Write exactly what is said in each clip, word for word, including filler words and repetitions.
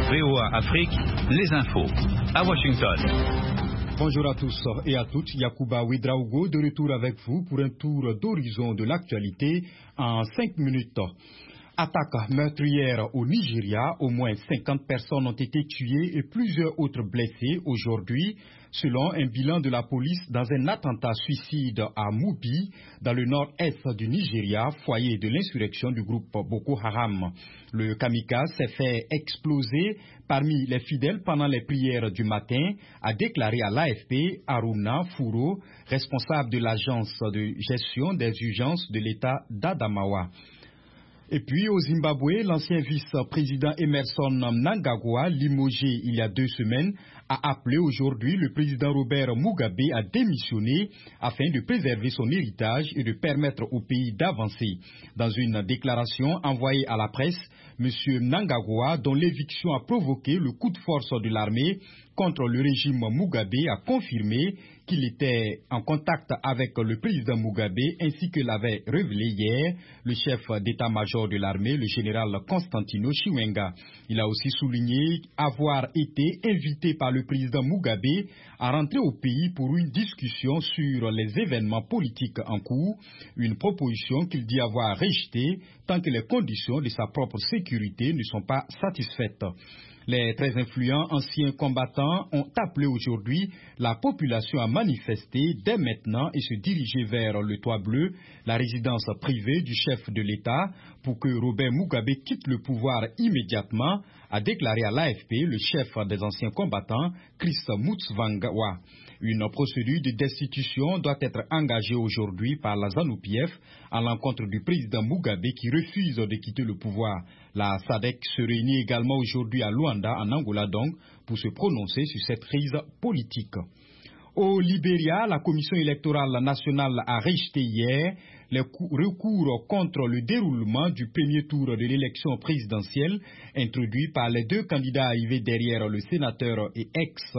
V O A Afrique, les infos. À Washington. Bonjour à tous et à toutes. Yacouba Ouedraogo de retour avec vous pour un tour d'horizon de l'actualité en cinq minutes. Attaque meurtrière au Nigeria, au moins cinquante personnes ont été tuées et plusieurs autres blessées aujourd'hui, selon un bilan de la police dans un attentat suicide à Mubi, dans le nord-est du Nigeria, foyer de l'insurrection du groupe Boko Haram. Le kamikaze s'est fait exploser parmi les fidèles pendant les prières du matin, a déclaré à l'A F P Haruna Furo, responsable de l'agence de gestion des urgences de l'État d'Adamawa. Et puis au Zimbabwe, l'ancien vice-président Emerson Mnangagwa, limogé il y a deux semaines, a appelé aujourd'hui le président Robert Mugabe à démissionner afin de préserver son héritage et de permettre au pays d'avancer. Dans une déclaration envoyée à la presse, M. Mnangagwa, dont l'éviction a provoqué le coup de force de l'armée contre le régime Mugabe, a confirmé qu'il était en contact avec le président Mugabe ainsi que l'avait révélé hier le chef d'état-major de l'armée, le général Constantino Chiwenga. Il a aussi souligné avoir été invité par le président Mugabe à rentrer au pays pour une discussion sur les événements politiques en cours, une proposition qu'il dit avoir rejetée tant que les conditions de sa propre sécurité ne sont pas satisfaites. Les très influents anciens combattants ont appelé aujourd'hui la population à manifester dès maintenant et se diriger vers le Toit Bleu, la résidence privée du chef de l'État, pour que Robert Mugabe quitte le pouvoir immédiatement, a déclaré à l'A F P le chef des anciens combattants, Chris Mutsvangwa. Une procédure de destitution doit être engagée aujourd'hui par la ZANU P F à l'encontre du président Mugabe qui refuse de quitter le pouvoir. La S A D C se réunit également aujourd'hui à Luanda, en Angola donc, pour se prononcer sur cette crise politique. Au Libéria, la Commission électorale nationale a rejeté hier les recours contre le déroulement du premier tour de l'élection présidentielle introduit par les deux candidats arrivés derrière le sénateur et ex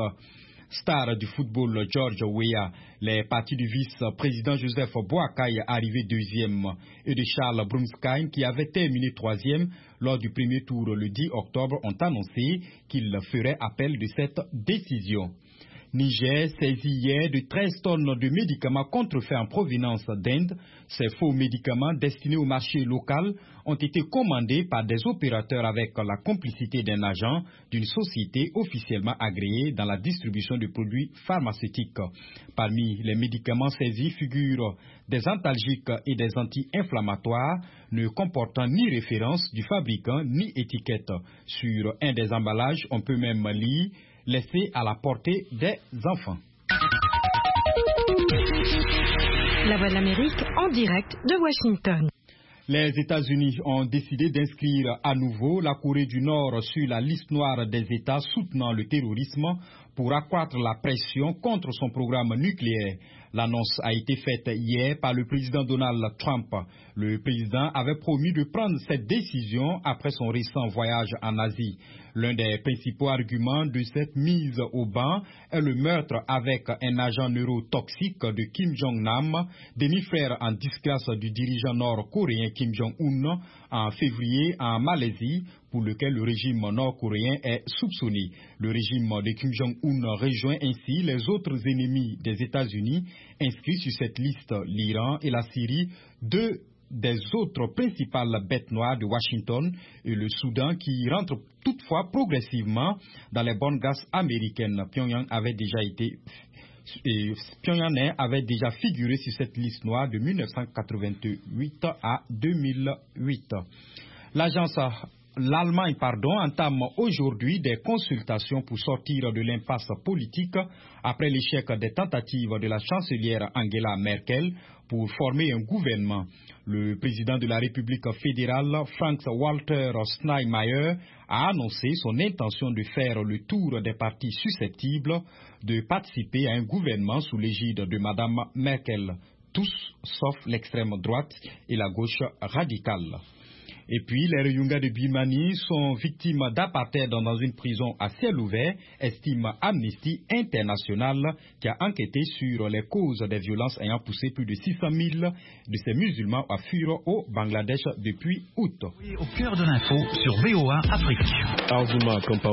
star du football George Weah. Les partis du vice-président Joseph Boakai, arrivé deuxième, et de Charles Brumskine, qui avait terminé troisième lors du premier tour le dix octobre, ont annoncé qu'ils feraient appel de cette décision. Niger saisit hier de treize tonnes de médicaments contrefaits en provenance d'Inde. Ces faux médicaments destinés au marché local ont été commandés par des opérateurs avec la complicité d'un agent d'une société officiellement agréée dans la distribution de produits pharmaceutiques. Parmi les médicaments saisis figurent des antalgiques et des anti-inflammatoires ne comportant ni référence du fabricant ni étiquette. Sur un des emballages, on peut même lire laissé à la portée des enfants. La Voix de l'Amérique en direct de Washington. Les États-Unis ont décidé d'inscrire à nouveau la Corée du Nord sur la liste noire des États soutenant le terrorisme pour accroître la pression contre son programme nucléaire. L'annonce a été faite hier par le président Donald Trump. Le président avait promis de prendre cette décision après son récent voyage en Asie. L'un des principaux arguments de cette mise au ban est le meurtre avec un agent neurotoxique de Kim Jong-nam, demi-frère en disgrâce du dirigeant nord-coréen Kim Jong-un, en février en Malaisie, pour lequel le régime nord-coréen est soupçonné. Le régime de Kim Jong-un rejoint ainsi les autres ennemis des États-Unis inscrits sur cette liste, l'Iran et la Syrie, deux des autres principales bêtes noires de Washington et le Soudan qui rentrent toutefois progressivement dans les bonnes grâces américaines. Pyongyang avait déjà été Et Pyongyang avait déjà figuré sur cette liste noire de mille neuf cent quatre-vingt-huit à deux mille huit. L'agence L'Allemagne pardon, entame aujourd'hui des consultations pour sortir de l'impasse politique après l'échec des tentatives de la chancelière Angela Merkel pour former un gouvernement. Le président de la République fédérale, Frank-Walter Steinmeier, a annoncé son intention de faire le tour des partis susceptibles de participer à un gouvernement sous l'égide de Mme Merkel, tous sauf l'extrême droite et la gauche radicale. Et puis, les Rohingyas de Birmanie sont victimes d'apartheid dans une prison à ciel ouvert, estime Amnesty International, qui a enquêté sur les causes des violences ayant poussé plus de six cent mille de ces musulmans à fuir au Bangladesh depuis août. Au cœur de l'info sur V O A Afrique.